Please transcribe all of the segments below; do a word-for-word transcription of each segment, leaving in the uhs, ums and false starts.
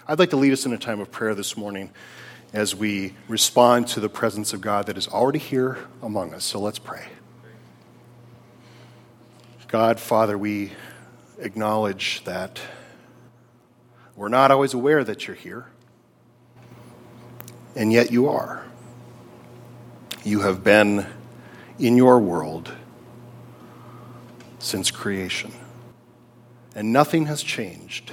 I'd like to lead us in a time of prayer this morning as we respond to the presence of God that is already here among us. So let's pray. God, Father, we acknowledge that we're not always aware that you're here, and yet you are. You have been in your world since creation, and nothing has changed.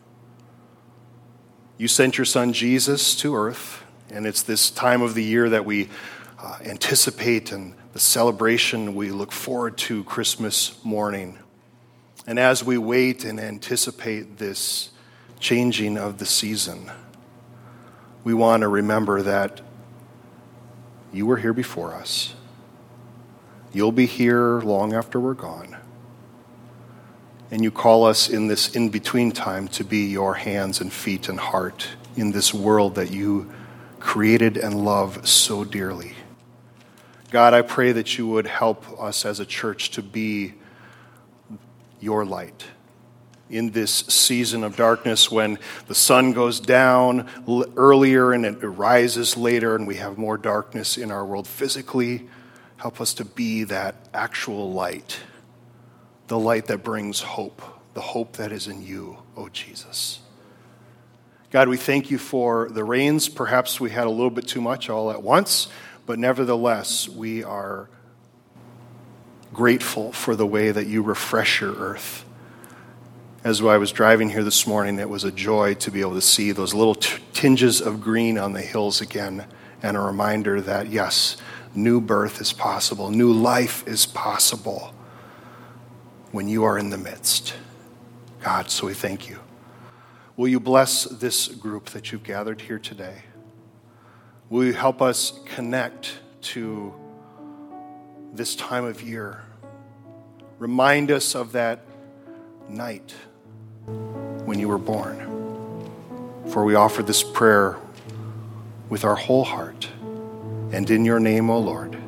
You sent your son Jesus to earth, and it's this time of the year that we uh, anticipate and the celebration we look forward to Christmas morning. And as we wait and anticipate this changing of the season, we want to remember that you were here before us. You'll be here long after we're gone. And you call us in this in-between time to be your hands and feet and heart in this world that you created and love so dearly. God, I pray that you would help us as a church to be your light in this season of darkness when the sun goes down earlier and it rises later and we have more darkness in our world physically. Help us to be that actual light, the light that brings hope, the hope that is in you, oh Jesus. God, we thank you for the rains. Perhaps we had a little bit too much all at once, but nevertheless, we are grateful for the way that you refresh your earth. As I was driving here this morning, it was a joy to be able to see those little t- tinges of green on the hills again, and a reminder that, yes, new birth is possible, new life is possible when you are in the midst. God, so we thank you. Will you bless this group that you've gathered here today? Will you help us connect to this time of year? Remind us of that night when you were born. For we offer this prayer with our whole heart. And in your name, O Lord,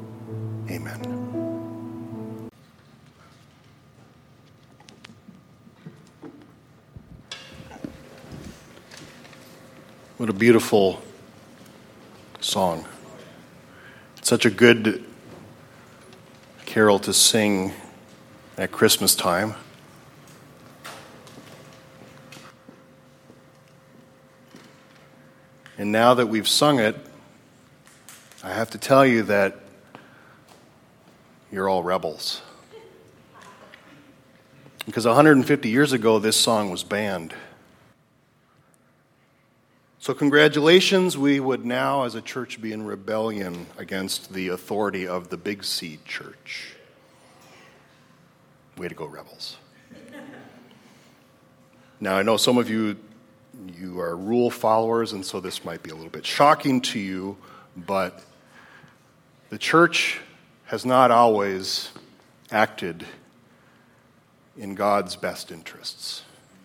amen. What a beautiful song. It's such a good carol to sing at Christmas time. And now that we've sung it, I have to tell you that you're all rebels. Because one hundred fifty years ago, this song was banned. So congratulations, we would now as a church be in rebellion against the authority of the Big C Church. Way to go, rebels. Now, I know some of you, you are rule followers, and so this might be a little bit shocking to you, but the church has not always acted in God's best interests.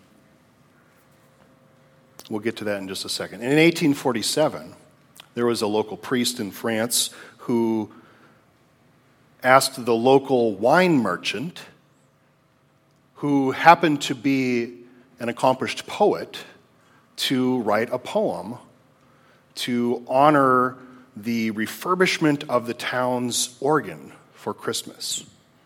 We'll get to that in just a second. And in eighteen forty-seven, there was a local priest in France who asked the local wine merchant, who happened to be an accomplished poet, to write a poem to honor the refurbishment of the town's organ for Christmas.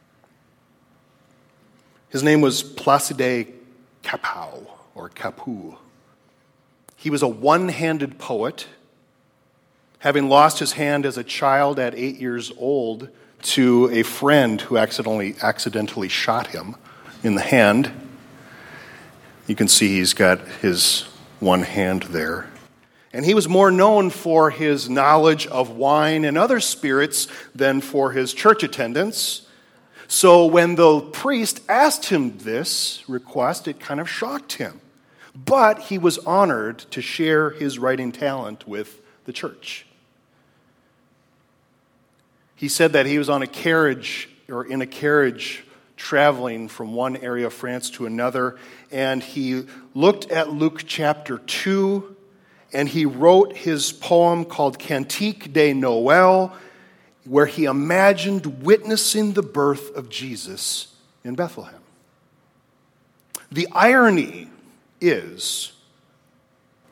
His name was Placide Cappeau, or Cappeau. He was a one-handed poet, having lost his hand as a child at eight years old to a friend who accidentally accidentally shot him in the hand. You can see he's got his one hand there. And he was more known for his knowledge of wine and other spirits than for his church attendance. So when the priest asked him this request, it kind of shocked him. But he was honored to share his writing talent with the church. He said that he was on a carriage, or in a carriage, traveling from one area of France to another, and he looked at Luke chapter two, and he wrote his poem called Cantique de Noël, where he imagined witnessing the birth of Jesus in Bethlehem. The irony is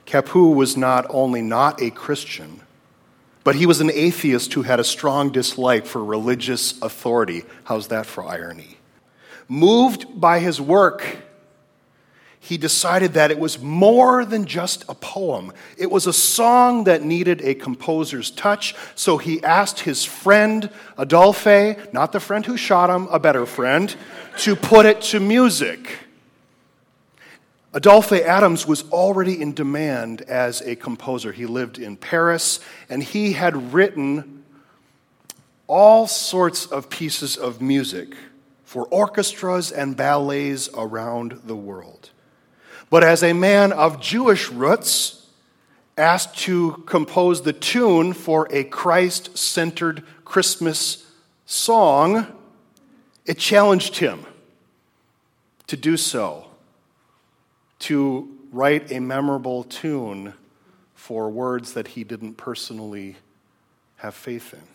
Capu was not only not a Christian, but he was an atheist who had a strong dislike for religious authority. How's that for irony? Moved by his work, he decided that it was more than just a poem. It was a song that needed a composer's touch, so he asked his friend Adolphe, not the friend who shot him, a better friend, to put it to music. Adolphe Adams was already in demand as a composer. He lived in Paris, and he had written all sorts of pieces of music for orchestras and ballets around the world. But as a man of Jewish roots, asked to compose the tune for a Christ-centered Christmas song, it challenged him to do so, to write a memorable tune for words that he didn't personally have faith in.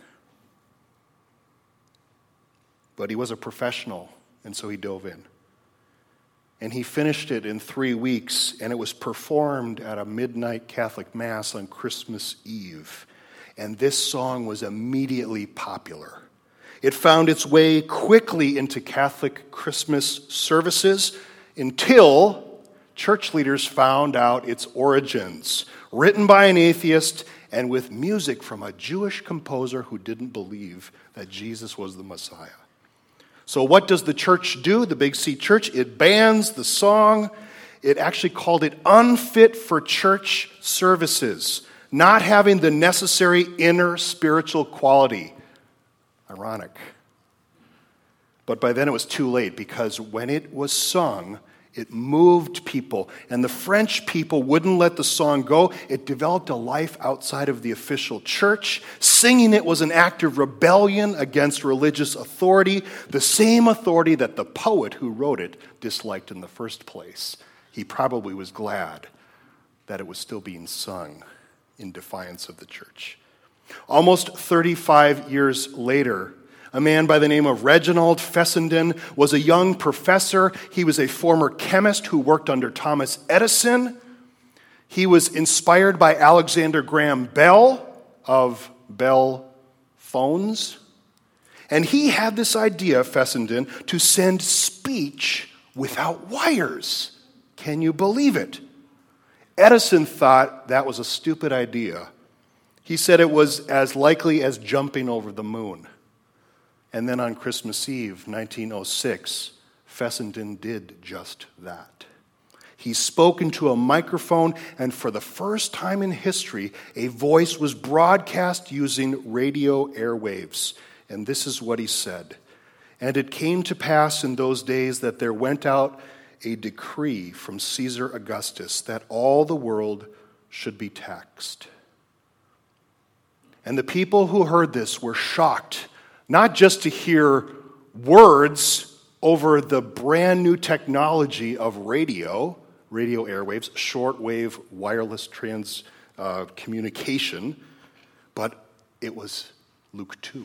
But he was a professional, and so he dove in. And he finished it in three weeks, and it was performed at a midnight Catholic Mass on Christmas Eve. And this song was immediately popular. It found its way quickly into Catholic Christmas services until church leaders found out its origins, written by an atheist and with music from a Jewish composer who didn't believe that Jesus was the Messiah. So what does the church do, the Big C Church? It bans the song. It actually called it unfit for church services, not having the necessary inner spiritual quality. Ironic. But by then it was too late, because when it was sung, it moved people, and the French people wouldn't let the song go. It developed a life outside of the official church. Singing it was an act of rebellion against religious authority, the same authority that the poet who wrote it disliked in the first place. He probably was glad that it was still being sung in defiance of the church. Almost thirty-five years later, a man by the name of Reginald Fessenden was a young professor. He was a former chemist who worked under Thomas Edison. He was inspired by Alexander Graham Bell of Bell Phones. And he had this idea, Fessenden, to send speech without wires. Can you believe it? Edison thought that was a stupid idea. He said it was as likely as jumping over the moon. And then on Christmas Eve, nineteen oh six, Fessenden did just that. He spoke into a microphone, and for the first time in history, a voice was broadcast using radio airwaves. And this is what he said. "And it came to pass in those days that there went out a decree from Caesar Augustus that all the world should be taxed." And the people who heard this were shocked, not just to hear words over the brand new technology of radio, radio airwaves, shortwave wireless trans uh, communication, but it was Luke two.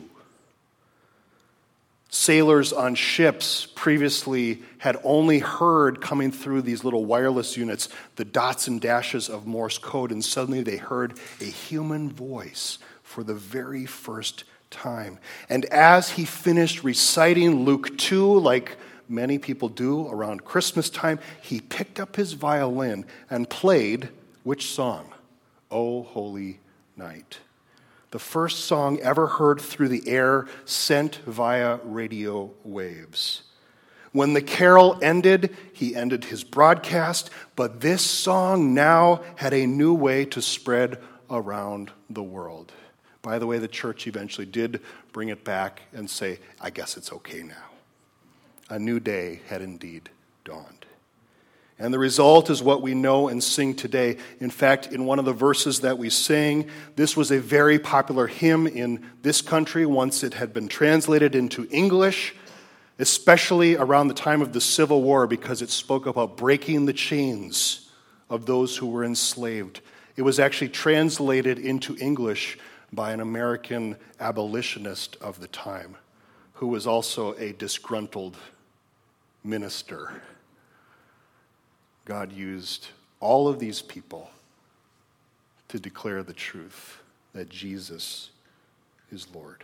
Sailors on ships previously had only heard coming through these little wireless units the dots and dashes of Morse code, and suddenly they heard a human voice for the very first time. And as he finished reciting Luke two, like many people do around Christmas time, he picked up his violin and played which song? O Holy Night. The first song ever heard through the air, sent via radio waves. When the carol ended, he ended his broadcast, but this song now had a new way to spread around the world. By the way, the church eventually did bring it back and say, I guess it's okay now. A new day had indeed dawned. And the result is what we know and sing today. In fact, in one of the verses that we sing, this was a very popular hymn in this country once it had been translated into English, especially around the time of the Civil War, because it spoke about breaking the chains of those who were enslaved. It was actually translated into English by an American abolitionist of the time, who was also a disgruntled minister. God used all of these people to declare the truth that Jesus is Lord.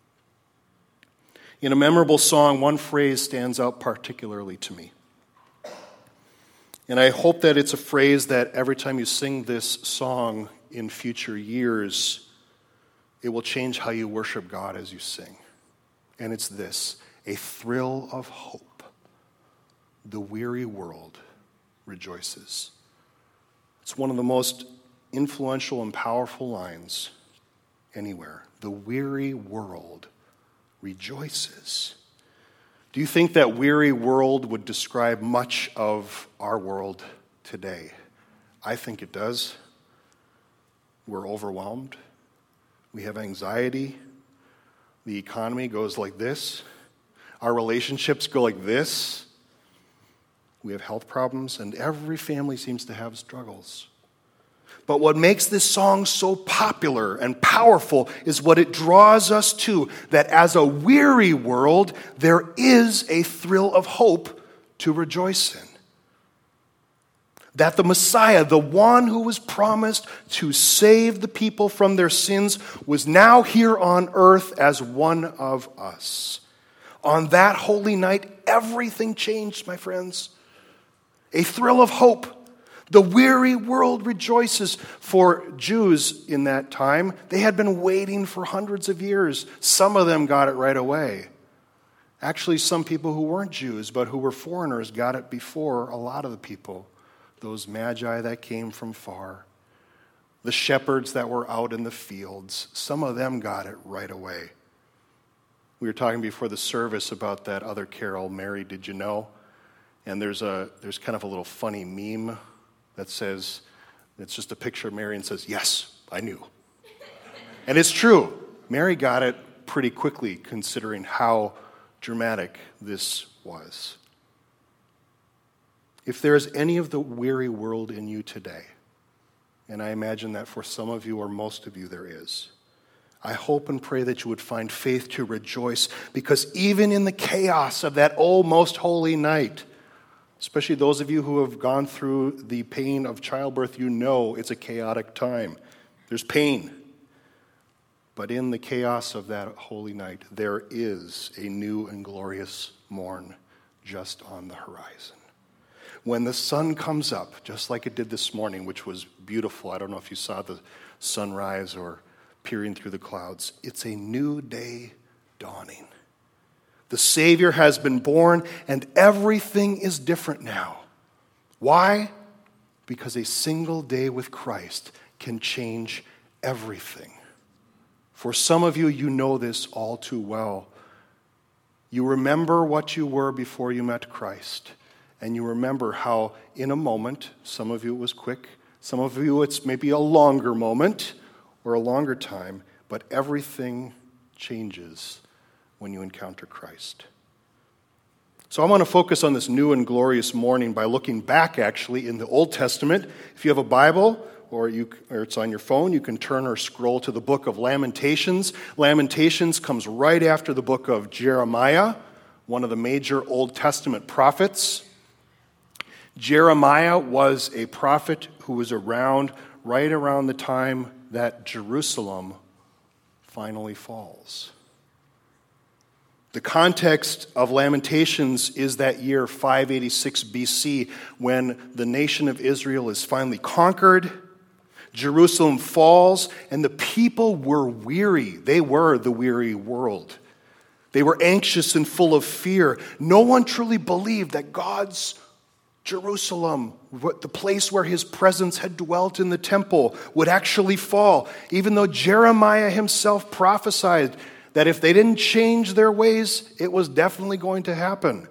In a memorable song, one phrase stands out particularly to me. And I hope that it's a phrase that every time you sing this song in future years, it will change how you worship God as you sing. And it's this: a thrill of hope. The weary world rejoices. It's one of the most influential and powerful lines anywhere. The weary world rejoices. Do you think that weary world would describe much of our world today? I think it does. We're overwhelmed. We have anxiety. The economy goes like this. Our relationships go like this. We have health problems, and every family seems to have struggles. But what makes this song so popular and powerful is what it draws us to, that as a weary world, there is a thrill of hope to rejoice in. That the Messiah, the one who was promised to save the people from their sins, was now here on earth as one of us. On that holy night, everything changed, my friends. A thrill of hope. The weary world rejoices. For Jews in that time, they had been waiting for hundreds of years. Some of them got it right away. Actually, some people who weren't Jews, but who were foreigners, got it before a lot of the people. Those magi that came from far. The shepherds that were out in the fields. Some of them got it right away. We were talking before the service about that other carol, Mary, Did You Know? And there's a there's kind of a little funny meme that says, it's just a picture of Mary and says, yes, I knew. And it's true. Mary got it pretty quickly, considering how dramatic this was. If there is any of the weary world in you today, and I imagine that for some of you or most of you there is, I hope and pray that you would find faith to rejoice, because even in the chaos of that oh most holy night, especially those of you who have gone through the pain of childbirth, you know it's a chaotic time. There's pain. But in the chaos of that holy night, there is a new and glorious morn just on the horizon. When the sun comes up, just like it did this morning, which was beautiful. I don't know if you saw the sunrise or peering through the clouds. It's a new day dawning. The Savior has been born, and everything is different now. Why? Because a single day with Christ can change everything. For some of you, you know this all too well. You remember what you were before you met Christ, and you remember how in a moment, some of you it was quick, some of you it's maybe a longer moment or a longer time, but everything changes when you encounter Christ. So I want to focus on this new and glorious morning by looking back, actually, in the Old Testament. If you have a Bible or, you, or it's on your phone, you can turn or scroll to the book of Lamentations. Lamentations comes right after the book of Jeremiah, one of the major Old Testament prophets. Jeremiah was a prophet who was around right around the time that Jerusalem finally falls. The context of Lamentations is that year five eighty-six B C, when the nation of Israel is finally conquered, Jerusalem falls, and the people were weary. They were the weary world. They were anxious and full of fear. No one truly believed that God's Jerusalem, the place where his presence had dwelt in the temple, would actually fall, even though Jeremiah himself prophesied that if they didn't change their ways, it was definitely going to happen.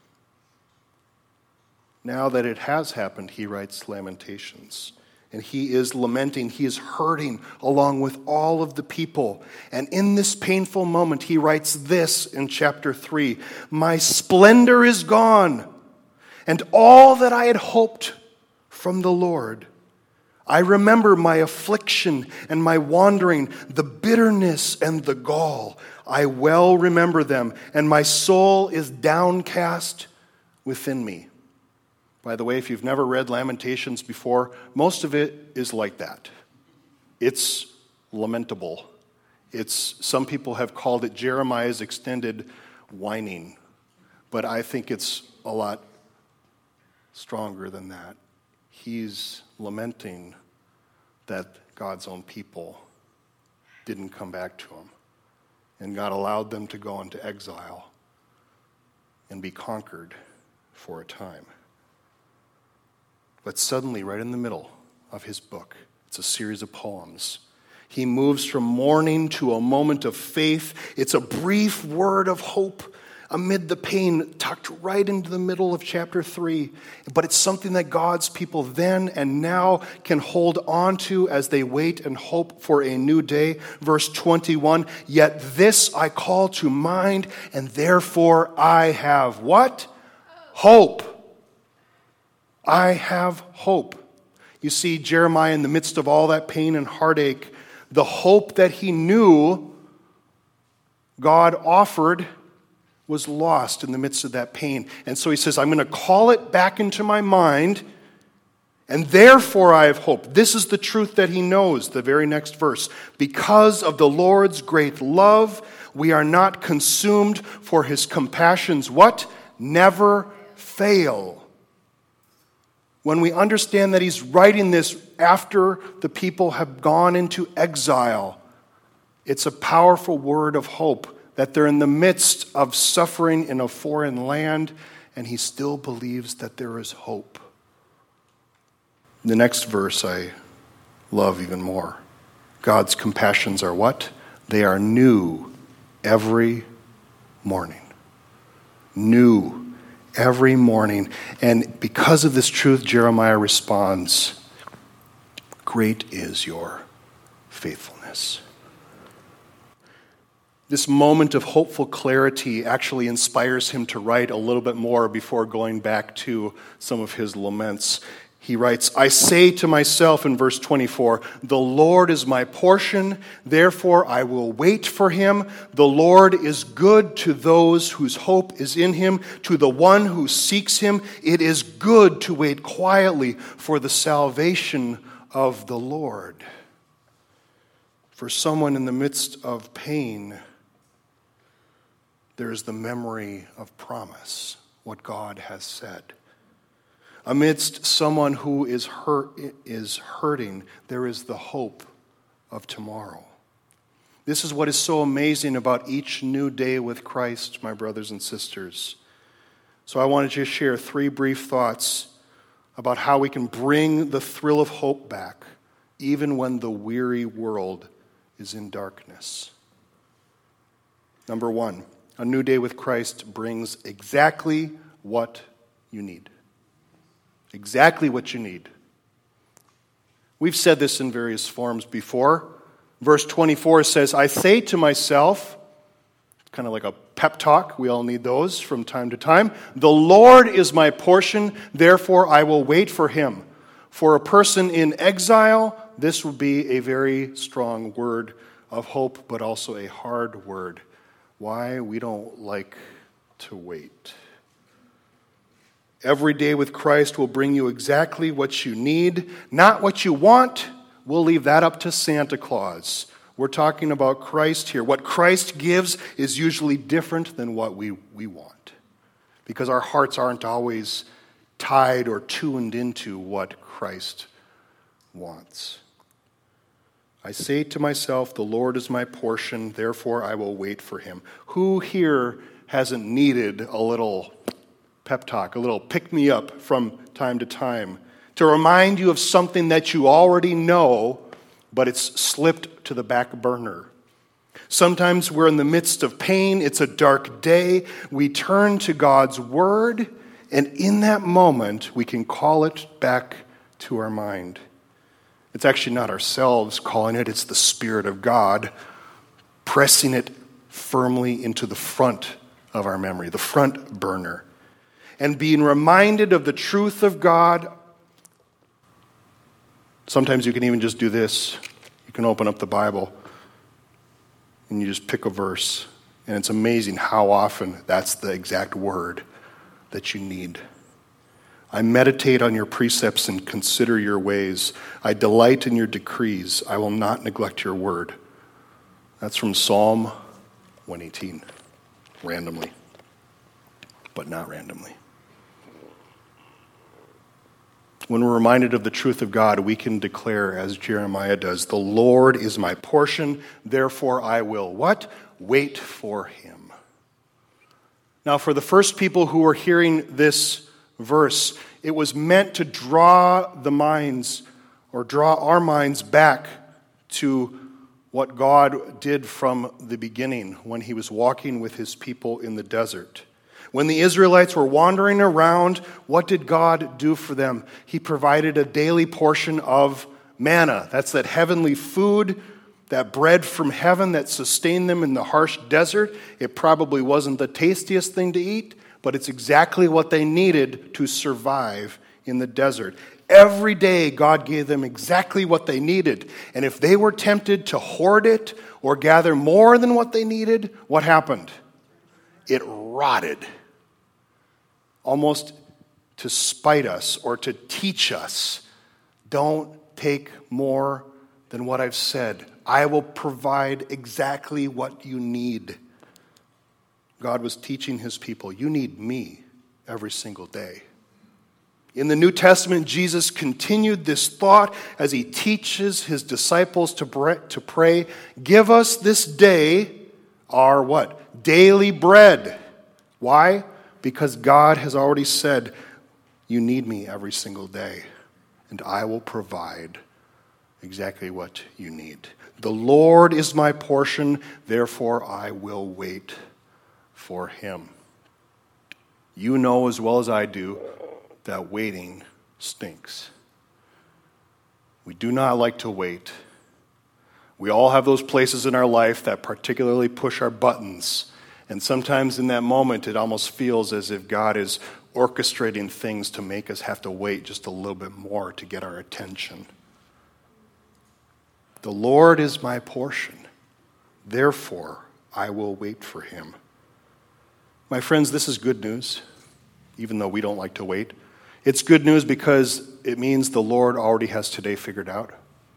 Now that it has happened, he writes Lamentations. And he is lamenting, he is hurting along with all of the people. And in this painful moment, he writes this in chapter three, "My splendor is gone, and all that I had hoped from the Lord. I remember my affliction and my wandering, the bitterness and the gall. I well remember them, and my soul is downcast within me." By the way, if you've never read Lamentations before, most of it is like that. It's lamentable. It's, some people have called it Jeremiah's extended whining, but I think it's a lot stronger than that. He's lamenting that God's own people didn't come back to him, and God allowed them to go into exile and be conquered for a time. But suddenly, right in the middle of his book, it's a series of poems. He moves from mourning to a moment of faith. It's a brief word of hope amid the pain, tucked right into the middle of chapter three. But it's something that God's people then and now can hold on to as they wait and hope for a new day. Verse twenty-one, yet this I call to mind, and therefore I have what? Hope. I have hope. You see, Jeremiah, in the midst of all that pain and heartache, the hope that he knew God offered was lost in the midst of that pain. And so he says, I'm going to call it back into my mind, and therefore I have hope. This is the truth that he knows, the very next verse. Because of the Lord's great love, we are not consumed, for his compassions, what? Never fail. When we understand that he's writing this after the people have gone into exile, it's a powerful word of hope that they're in the midst of suffering in a foreign land, and he still believes that there is hope. The next verse I love even more. God's compassions are what? They are new every morning. New every morning. And because of this truth, Jeremiah responds, great is your faithfulness. This moment of hopeful clarity actually inspires him to write a little bit more before going back to some of his laments. He writes, I say to myself in verse twenty-four, the Lord is my portion, therefore I will wait for him. The Lord is good to those whose hope is in him, to the one who seeks him. It is good to wait quietly for the salvation of the Lord. For someone in the midst of pain, there is the memory of promise, what God has said. Amidst someone who is hurt, is hurting, there is the hope of tomorrow. This is what is so amazing about each new day with Christ, my brothers and sisters. So I wanted to share three brief thoughts about how we can bring the thrill of hope back, even when the weary world is in darkness. Number one, a new day with Christ brings exactly what you need. Exactly what you need. We've said this in various forms before. Verse twenty-four says, I say to myself, kind of like a pep talk, we all need those from time to time, the Lord is my portion, therefore I will wait for him. For a person in exile, this would be a very strong word of hope, but also a hard word. Why? We don't like to wait. Every day with Christ will bring you exactly what you need, not what you want. We'll leave that up to Santa Claus. We're talking about Christ here. What Christ gives is usually different than what we, we want, because our hearts aren't always tied or tuned into what Christ wants. I say to myself, the Lord is my portion, therefore I will wait for him. Who here hasn't needed a little pep talk, a little pick-me-up from time to time to remind you of something that you already know, but it's slipped to the back burner? Sometimes we're in the midst of pain, it's a dark day, we turn to God's word, and in that moment we can call it back to our mind. It's actually not ourselves calling it, it's the Spirit of God pressing it firmly into the front of our memory, the front burner. And being reminded of the truth of God. Sometimes you can even just do this. You can open up the Bible and you just pick a verse. And it's amazing how often that's the exact word that you need. I meditate on your precepts and consider your ways. I delight in your decrees. I will not neglect your word. That's from Psalm one eighteen, randomly, but not randomly. When we're reminded of the truth of God, we can declare, as Jeremiah does, the Lord is my portion, therefore I will what? Wait for him. Now, for the first people who were hearing this verse, it was meant to draw the minds, or draw our minds back to what God did from the beginning when he was walking with his people in the desert. When the Israelites were wandering around, what did God do for them? He provided a daily portion of manna. That's that heavenly food, that bread from heaven that sustained them in the harsh desert. It probably wasn't the tastiest thing to eat, but it's exactly what they needed to survive in the desert. Every day, God gave them exactly what they needed. And if they were tempted to hoard it or gather more than what they needed, what happened? It rotted. Almost to spite us or to teach us, don't take more than what I've said. I will provide exactly what you need. God was teaching his people, you need me every single day. In the New Testament, Jesus continued this thought as he teaches his disciples to pray, give us this day our what? Daily bread. Why? Because God has already said, you need me every single day, and I will provide exactly what you need. The Lord is my portion, therefore I will wait for him. You know as well as I do that waiting stinks. We do not like to wait. We all have those places in our life that particularly push our buttons. And sometimes in that moment, it almost feels as if God is orchestrating things to make us have to wait just a little bit more to get our attention. The Lord is my portion. Therefore, I will wait for him. My friends, this is good news, even though we don't like to wait. It's good news because it means the Lord already has today figured out.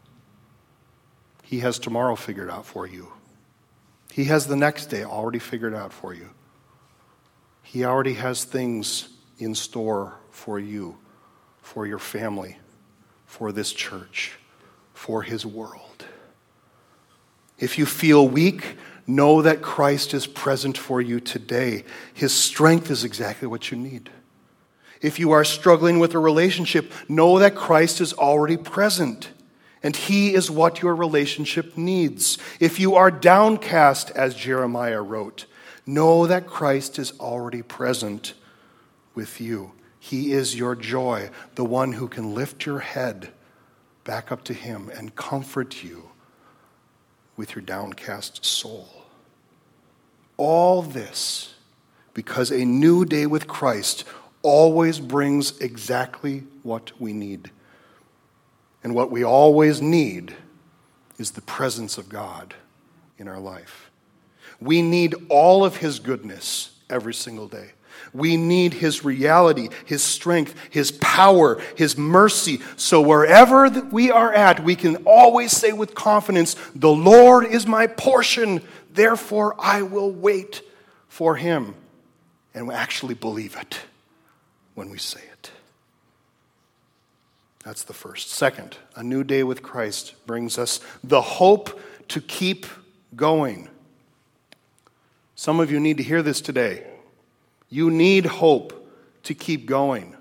He has tomorrow figured out for you. He has the next day already figured out for you. He already has things in store for you, for your family, for this church, for his world. If you feel weak, know that Christ is present for you today. His strength is exactly what you need. If you are struggling with a relationship, know that Christ is already present, and he is what your relationship needs. If you are downcast, as Jeremiah wrote, know that Christ is already present with you. He is your joy, the one who can lift your head back up to him and comfort you with your downcast soul. All this because a new day with Christ always brings exactly what we need. And what we always need is the presence of God in our life. We need all of his goodness every single day. We need his reality, his strength, his power, his mercy. So wherever we are at, we can always say with confidence, the Lord is my portion, therefore I will wait for him. And we actually believe it when we say it. That's the first. Second, a new day with Christ brings us the hope to keep going. Some of you need to hear this today. You need hope to keep going.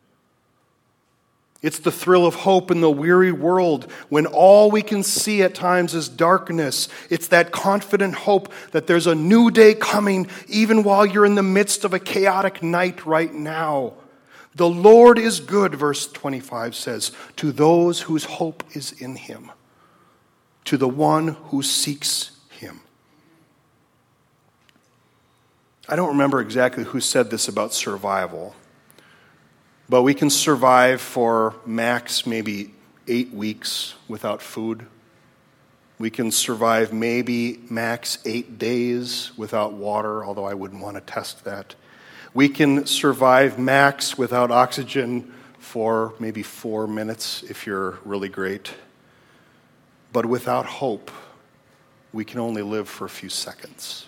It's the thrill of hope in the weary world when all we can see at times is darkness. It's that confident hope that there's a new day coming even while you're in the midst of a chaotic night right now. The Lord is good, verse twenty-five says, to those whose hope is in him, to the one who seeks him. I don't remember exactly who said this about survival, but we can survive for max maybe eight weeks without food. We can survive maybe max eight days without water, although I wouldn't want to test that. We can survive max without oxygen for maybe four minutes if you're really great. But without hope, we can only live for a few seconds.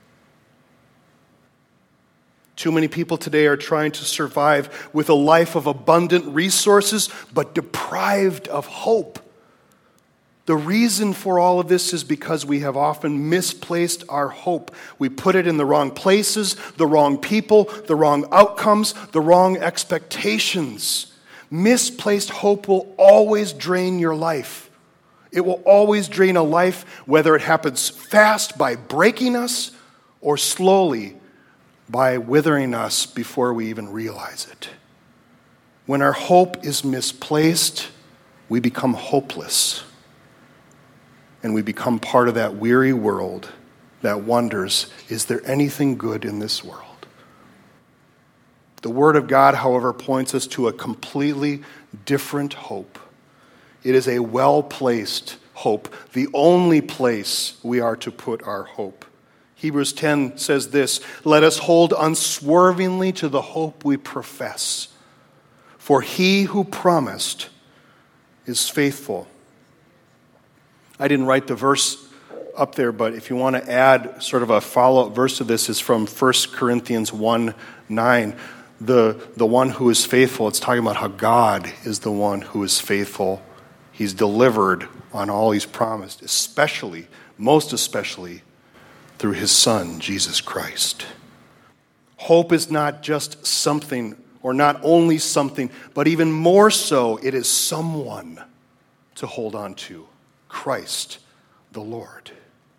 Too many people today are trying to survive with a life of abundant resources, but deprived of hope. The reason for all of this is because we have often misplaced our hope. We put it in the wrong places, the wrong people, the wrong outcomes, the wrong expectations. Misplaced hope will always drain your life. It will always drain a life, whether it happens fast by breaking us or slowly by withering us before we even realize it. When our hope is misplaced, we become hopeless. And we become part of that weary world that wonders, is there anything good in this world? The Word of God, however, points us to a completely different hope. It is a well-placed hope, the only place we are to put our hope. Hebrews ten says this, "Let us hold unswervingly to the hope we profess, for he who promised is faithful." I didn't write the verse up there, but if you want to add sort of a follow-up verse to this, is from First Corinthians one nine. The, the one who is faithful, it's talking about how God is the one who is faithful. He's delivered on all he's promised, especially, most especially, through his Son, Jesus Christ. Hope is not just something, or not only something, but even more so, it is someone to hold on to. Christ, the Lord.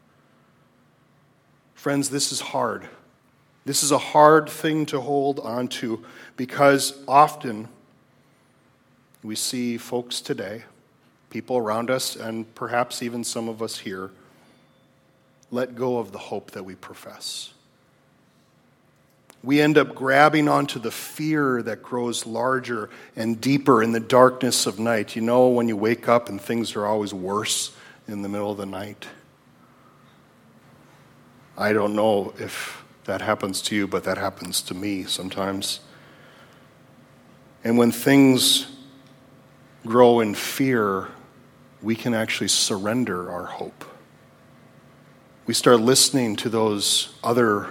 Friends, this is hard. This is a hard thing to hold on to because often we see folks today, people around us, and perhaps even some of us here, let go of the hope that we profess. We end up grabbing onto the fear that grows larger and deeper in the darkness of night. You know, when you wake up and things are always worse in the middle of the night. I don't know if that happens to you, but that happens to me sometimes. And when things grow in fear, we can actually surrender our hope. We start listening to those other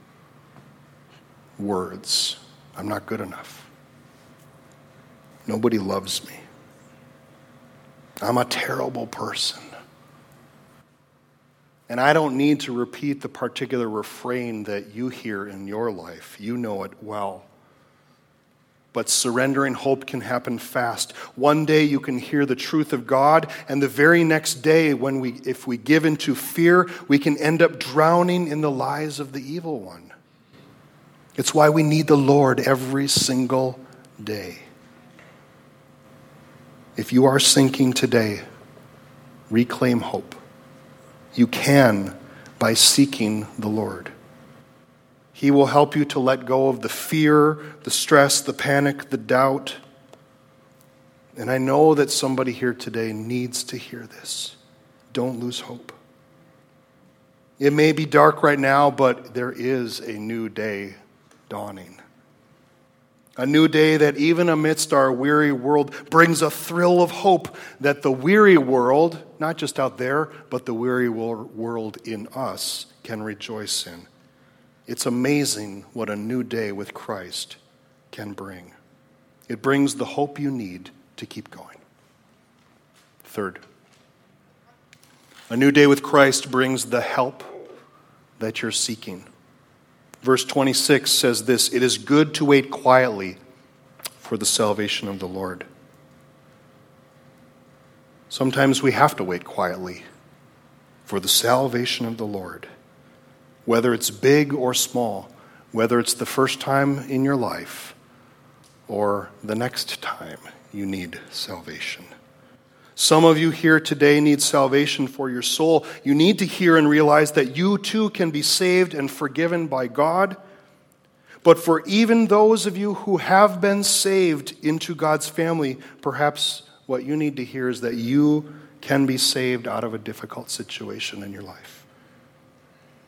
words. I'm not good enough. Nobody loves me. I'm a terrible person. And I don't need to repeat the particular refrain that you hear in your life. You know it well. But surrendering hope can happen fast. One day you can hear the truth of God, and the very next day, when we, if we give into fear, we can end up drowning in the lies of the evil one. It's why we need the Lord every single day. If you are sinking today, reclaim hope. You can by seeking the Lord. He will help you to let go of the fear, the stress, the panic, the doubt. And I know that somebody here today needs to hear this. Don't lose hope. It may be dark right now, but there is a new day dawning. A new day that even amidst our weary world brings a thrill of hope that the weary world, not just out there, but the weary world in us can rejoice in. It's amazing what a new day with Christ can bring. It brings the hope you need to keep going. Third, a new day with Christ brings the help that you're seeking. Verse twenty-six says this, "It is good to wait quietly for the salvation of the Lord." Sometimes we have to wait quietly for the salvation of the Lord. Whether it's big or small, whether it's the first time in your life or the next time you need salvation. Some of you here today need salvation for your soul. You need to hear and realize that you too can be saved and forgiven by God. But for even those of you who have been saved into God's family, perhaps what you need to hear is that you can be saved out of a difficult situation in your life.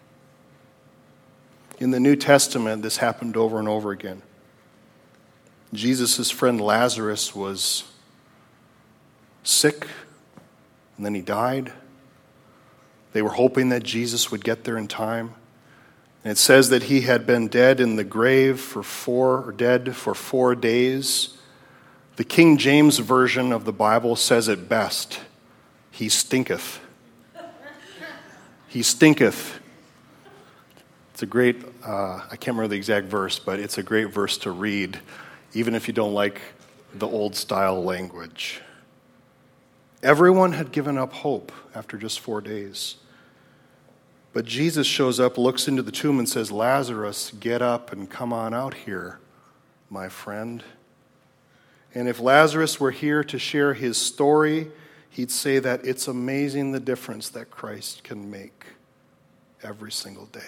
In the New Testament, this happened over and over again. Jesus' friend Lazarus was sick, and then he died. They were hoping that Jesus would get there in time. And it says that he had been dead in the grave for four, or dead for four days. The King James Version of the Bible says it best. He stinketh. He stinketh. It's a great, uh, I can't remember the exact verse, but it's a great verse to read, even if you don't like the old style language. Everyone had given up hope after just four days. But Jesus shows up, looks into the tomb, and says, Lazarus, get up and come on out here, my friend. And if Lazarus were here to share his story, he'd say that it's amazing the difference that Christ can make every single day.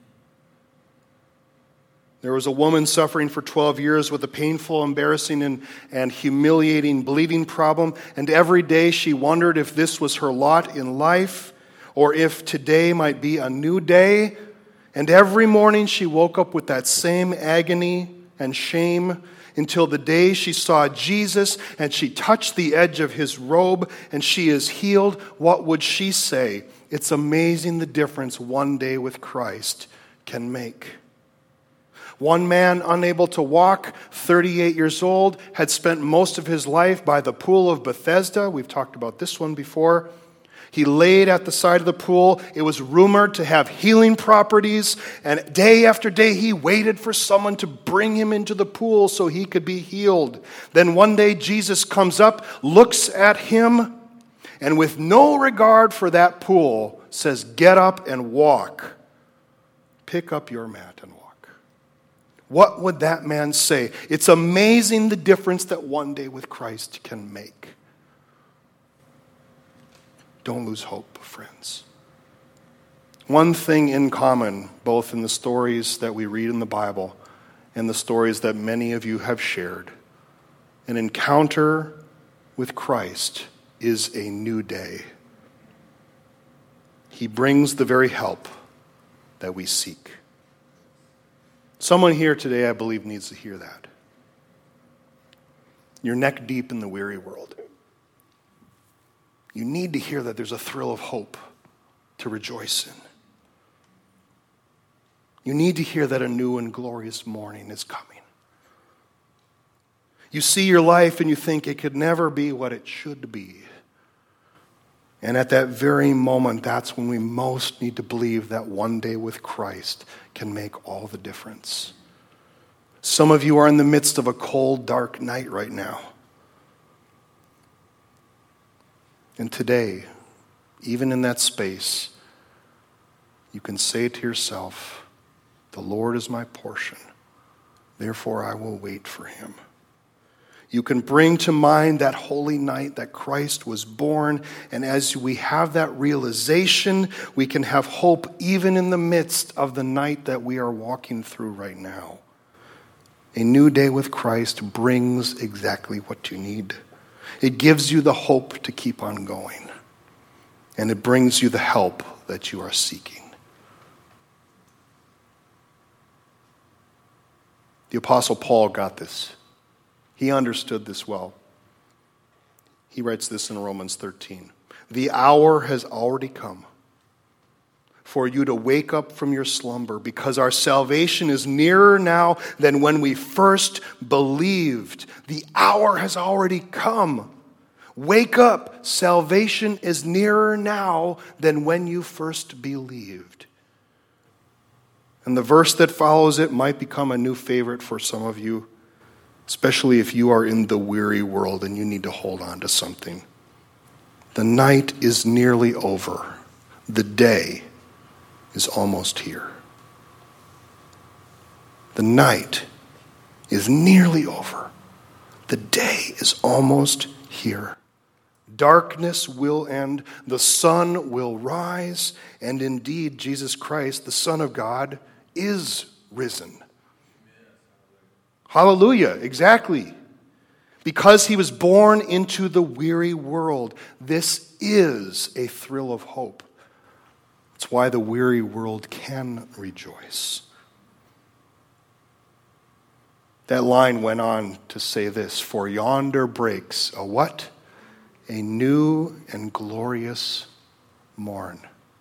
There was a woman suffering for twelve years with a painful, embarrassing, and, and humiliating bleeding problem, and every day she wondered if this was her lot in life, or if today might be a new day. And every morning she woke up with that same agony and shame until the day she saw Jesus and she touched the edge of his robe and she is healed. What would she say? It's amazing the difference one day with Christ can make. One man, unable to walk, thirty-eight years old, had spent most of his life by the pool of Bethesda. We've talked about this one before. He laid at the side of the pool. It was rumored to have healing properties. And day after day, he waited for someone to bring him into the pool so he could be healed. Then one day, Jesus comes up, looks at him, and with no regard for that pool, says, get up and walk. Pick up your mat and walk. What would that man say? It's amazing the difference that one day with Christ can make. Don't lose hope, friends. One thing in common, both in the stories that we read in the Bible and the stories that many of you have shared, an encounter with Christ is a new day. He brings the very help that we seek. Someone here today, I believe, needs to hear that. You're neck deep in the weary world. You need to hear that there's a thrill of hope to rejoice in. You need to hear that a new and glorious morning is coming. You see your life and you think it could never be what it should be. And at that very moment, that's when we most need to believe that one day with Christ can make all the difference. Some of you are in the midst of a cold, dark night right now. And today, even in that space, you can say to yourself, the Lord is my portion, therefore I will wait for him. You can bring to mind that holy night that Christ was born, and as we have that realization, we can have hope even in the midst of the night that we are walking through right now. A new day with Christ brings exactly what you need. It gives you the hope to keep on going. And it brings you the help that you are seeking. The Apostle Paul got this. He understood this well. He writes this in Romans thirteen. The hour has already come for you to wake up from your slumber, because our salvation is nearer now than when we first believed. The hour has already come. Wake up. Salvation is nearer now than when you first believed. And the verse that follows it might become a new favorite for some of you, especially if you are in the weary world and you need to hold on to something. The night is nearly over. The day is almost here. The night is nearly over. The day is almost here. Darkness will end. The sun will rise. And indeed, Jesus Christ, the Son of God, is risen. Hallelujah, exactly. Because he was born into the weary world, this is a thrill of hope. It's why the weary world can rejoice. That line went on to say this, for yonder breaks a what? A new and glorious morn.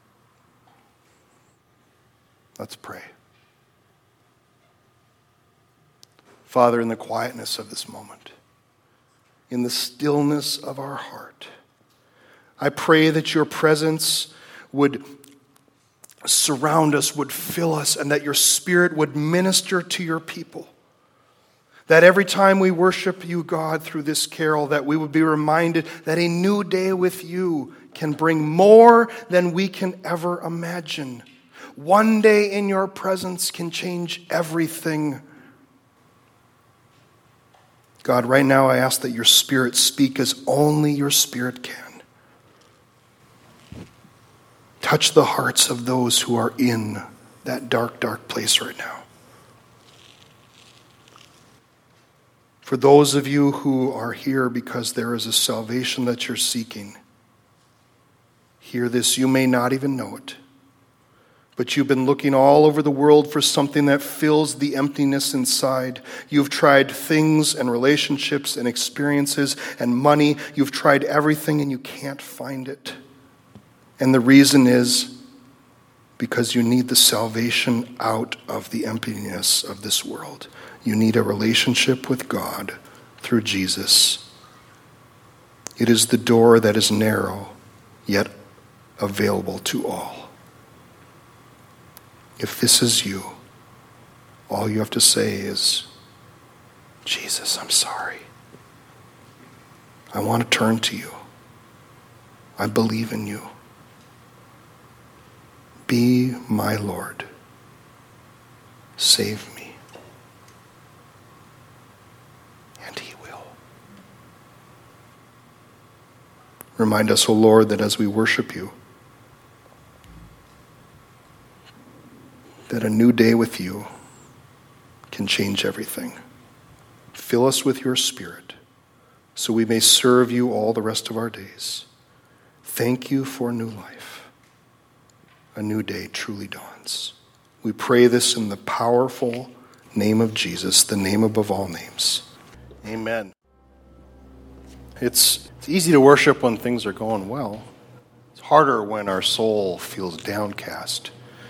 Let's pray. Father, in the quietness of this moment, in the stillness of our heart, I pray that your presence would surround us, would fill us, and that your Spirit would minister to your people. That every time we worship you, God, through this carol, that we would be reminded that a new day with you can bring more than we can ever imagine. One day in your presence can change everything. God, right now I ask that your Spirit speak as only your Spirit can. Touch the hearts of those who are in that dark, dark place right now. For those of you who are here because there is a salvation that you're seeking, hear this, you may not even know it, but you've been looking all over the world for something that fills the emptiness inside. You've tried things and relationships and experiences and money. You've tried everything and you can't find it. And the reason is because you need the salvation out of the emptiness of this world. You need a relationship with God through Jesus. It is the door that is narrow, yet available to all. If this is you, all you have to say is, Jesus, I'm sorry. I want to turn to you. I believe in you. Be my Lord. Save me. And he will. Remind us, O Lord, that as we worship you, that a new day with you can change everything. Fill us with your Spirit so we may serve you all the rest of our days. Thank you for new life. A new day truly dawns. We pray this in the powerful name of Jesus, the name above all names. Amen. It's, it's easy to worship when things are going well. It's harder when our soul feels downcast.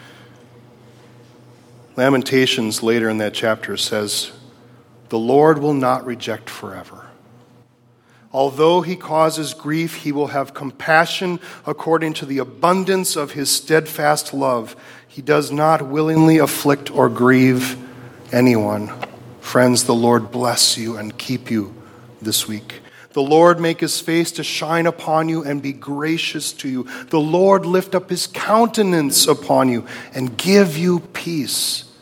Lamentations later in that chapter says, the Lord will not reject forever. Although he causes grief, he will have compassion according to the abundance of his steadfast love. He does not willingly afflict or grieve anyone. Friends, the Lord bless you and keep you this week. The Lord make his face to shine upon you and be gracious to you. The Lord lift up his countenance upon you and give you peace.